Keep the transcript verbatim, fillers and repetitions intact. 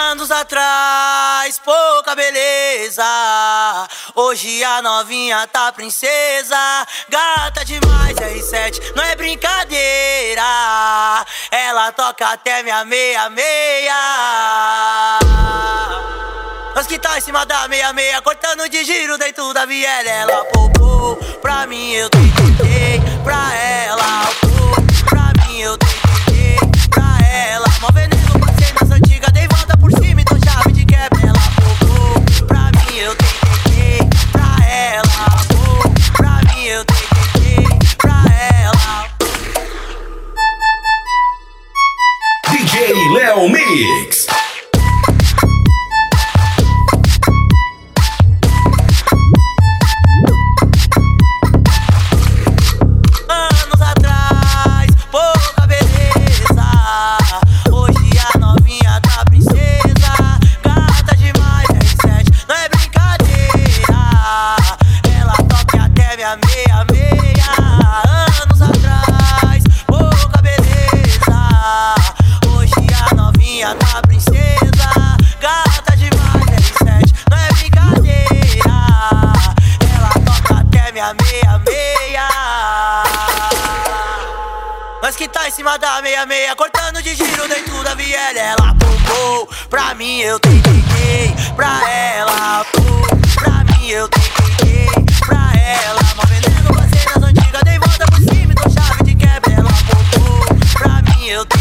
Anos atrás, pouca beleza. Hoje a novinha tá princesa. Gata demais, R sete, não é brincadeira. Ela toca até minha meia-meia. Nós que tá em cima da meia-meia, cortando de giro dentro da viela. Ela poupou, pra mim eu tentei, pra ela pô, pra mim eu tentei, pra ela. Mó veneno, passei nas antigas, dei volta por cima e tô chave de quebra. Ela poupou, pra mim eu tentei, pra ela pô, pra mim eu tentei, pra ela. D J Léo Mix. Nós que tá em cima da meia-meia, cortando de giro dentro da viela. Ela poupou, pra mim eu tentei, pra ela pô, pra mim eu tentei, pra ela. Mó veneno, passei nas antigas, dei volta por cima e tô chave de quebra. Ela poupou, pra mim eu tentei.